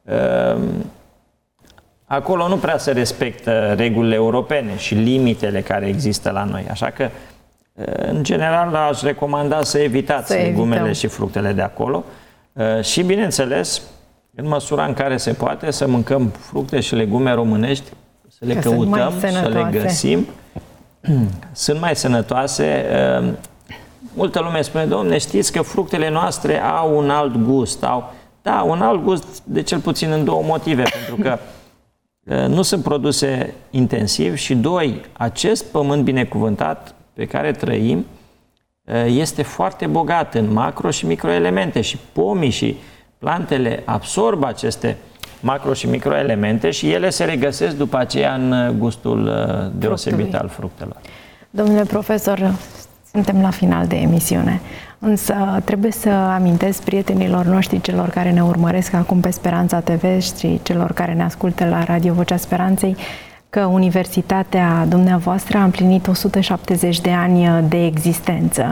Acolo nu prea se respectă regulile europene și limitele care există la noi. Așa că, în general, aș recomanda să evitați legumele și fructele de acolo. Și, bineînțeles, în măsura în care se poate, să mâncăm fructe și legume românești, să le căutăm, să le găsim. Sunt mai sănătoase. Multă lume spune, domne, știți că fructele noastre au un alt gust. Da, un alt gust de cel puțin în două motive. Pentru că nu sunt produse intensiv și, doi, acest pământ binecuvântat pe care trăim este foarte bogat în macro și microelemente și pomii și plantele absorb aceste macro și microelemente și ele se regăsesc după aceea în gustul deosebit al fructelor. Domnule profesor, suntem la final de emisiune, însă trebuie să amintesc prietenilor noștri, celor care ne urmăresc acum pe Speranța TV și celor care ne ascultă la Radio Vocea Speranței, că Universitatea dumneavoastră a împlinit 170 de ani de existență.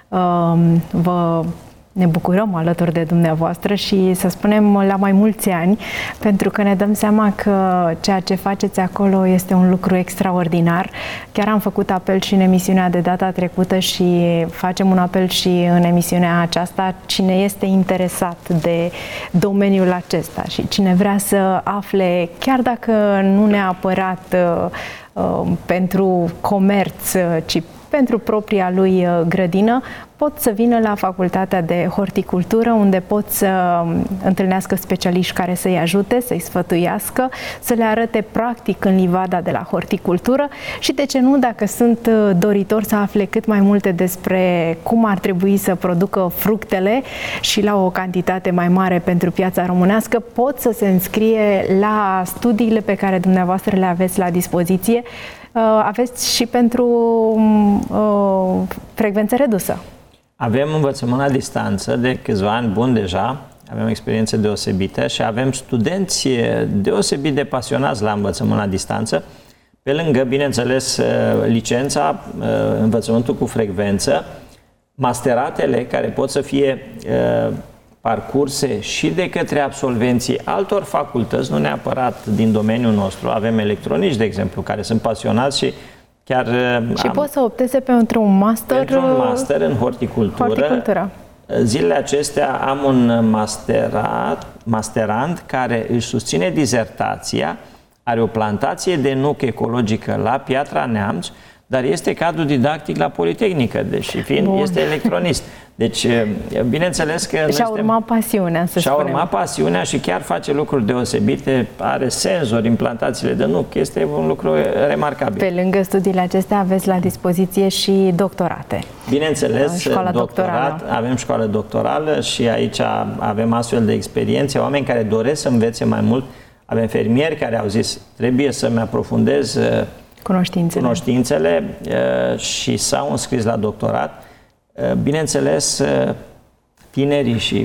Ne bucurăm alături de dumneavoastră și, să spunem, la mai mulți ani, pentru că ne dăm seama că ceea ce faceți acolo este un lucru extraordinar. Chiar am făcut apel și în emisiunea de data trecută și facem un apel și în emisiunea aceasta. Cine este interesat de domeniul acesta și cine vrea să afle, chiar dacă nu neapărat pentru comerț, ci pentru propria lui grădină, pot să vină la Facultatea de Horticultură, unde pot să întâlnească specialiști care să-i ajute, să-i sfătuiască, să le arate practic în livada de la horticultură și, de ce nu, dacă sunt doritori să afle cât mai multe despre cum ar trebui să producă fructele și la o cantitate mai mare pentru piața românească, pot să se înscrie la studiile pe care dumneavoastră le aveți la dispoziție. Aveți și pentru frecvență redusă. Avem învățământ la distanță de câțiva ani buni deja, avem experiențe deosebite și avem studenți deosebit de pasionați la învățământ la distanță, pe lângă, bineînțeles, licența, învățământul cu frecvență, masteratele care pot să fie parcurse și de către absolvenții altor facultăți, nu neapărat din domeniul nostru. Avem electronici, de exemplu, care sunt pasionați și chiar... Și pot să opteze pentru un master... Pentru un master în horticultură. Zilele acestea am un masterand care își susține dizertația, are o plantație de nuc ecologică la Piatra Neamț, dar este cadru didactic la Politehnică, deși este electronist. Deci, bineînțeles că... Și-a urmat pasiunea, să spunem. Și-a urmat pasiunea și chiar face lucruri deosebite, are senzori în plantațiile de nuc, este un lucru remarcabil. Pe lângă studiile acestea aveți la dispoziție și doctorate. Bineînțeles, doctorat, avem școală doctorală și aici avem astfel de experiențe, oameni care doresc să învețe mai mult, avem fermieri care au zis, trebuie să-mi aprofundez cunoștințele și s-au înscris la doctorat. Bineînțeles, tinerii și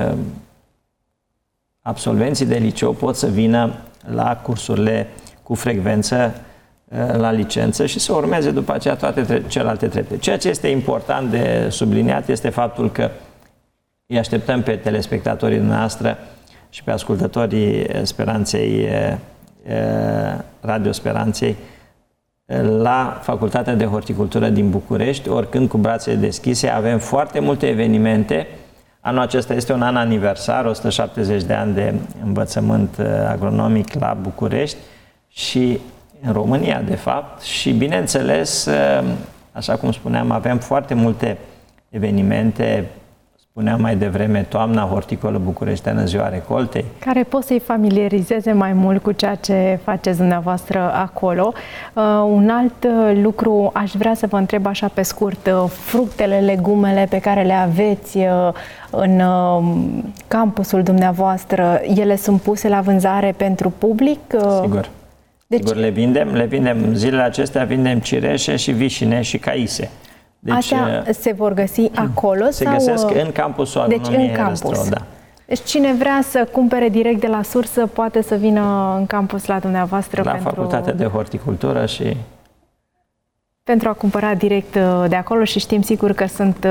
absolvenții de liceu pot să vină la cursurile cu frecvență la licență și să urmeze după aceea toate celelalte trepte. Ceea ce este important de subliniat este faptul că îi așteptăm pe telespectatorii noastre și pe ascultătorii Speranței, Radio Speranței, la Facultatea de Horticultură din București, oricând cu brațele deschise. Avem foarte multe evenimente. Anul acesta este un an aniversar, 170 de ani de învățământ agronomic la București și în România, de fapt. Și, bineînțeles, așa cum spuneam, avem foarte multe evenimente, spuneam mai devreme, toamna horticolă bucureșteană, ziua recoltei. Care pot să-i familiarizeze mai mult cu ceea ce faceți dumneavoastră acolo. Un alt lucru, aș vrea să vă întreb așa pe scurt, fructele, legumele pe care le aveți în campusul dumneavoastră, ele sunt puse la vânzare pentru public? Sigur. Deci, sigur, le vindem. Zilele acestea vindem cireșe și vișine și caise. Deci, astea se vor găsi acolo? Se găsesc în campusul Agronomiei Herăstrău, da. Deci cine vrea să cumpere direct de la sursă poate să vină în campus la dumneavoastră la Facultatea de Horticultură și pentru a cumpăra direct de acolo și știm sigur că sunt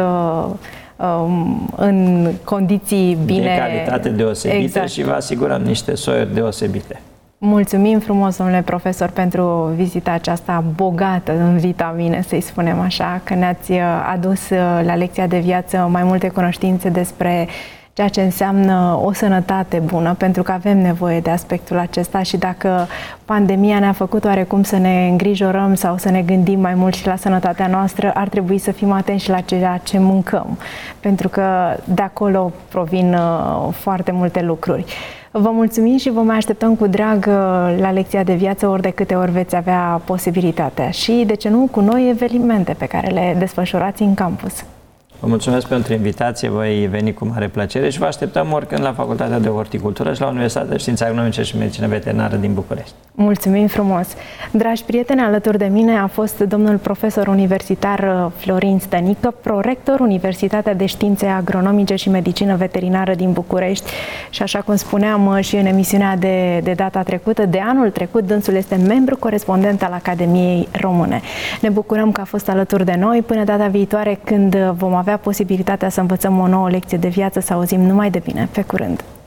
în condiții bine... de calitate deosebită, exact. Și vă asigurăm niște soiuri deosebite. Mulțumim frumos, domnule profesor, pentru vizita aceasta bogată în vitamine, să-i spunem așa, că ne-ați adus la lecția de viață mai multe cunoștințe despre ceea ce înseamnă o sănătate bună, pentru că avem nevoie de aspectul acesta și dacă pandemia ne-a făcut oarecum să ne îngrijorăm sau să ne gândim mai mult și la sănătatea noastră, ar trebui să fim atenți și la ceea ce mâncăm, pentru că de acolo provin foarte multe lucruri. Vă mulțumim și vă mai așteptăm cu drag la lecția de viață ori de câte ori veți avea posibilitatea și, de ce nu, cu noi evenimente pe care le desfășurați în campus. Vă mulțumesc pentru invitație, voi veni cu mare plăcere și vă așteptăm oricând la Facultatea de Horticultură și la Universitatea de Științe Agronomice și Medicină Veterinară din București. Mulțumim frumos! Dragi prieteni, alături de mine a fost domnul profesor universitar Florin Stănică, prorector Universitatea de Științe Agronomice și Medicină Veterinară din București și, așa cum spuneam și în emisiunea de data trecută, de anul trecut, dânsul este membru corespondent al Academiei Române. Ne bucurăm că a fost alături de noi. Până data viitoare, când vom avea posibilitatea să învățăm o nouă lecție de viață, să auzim numai de bine. Pe curând!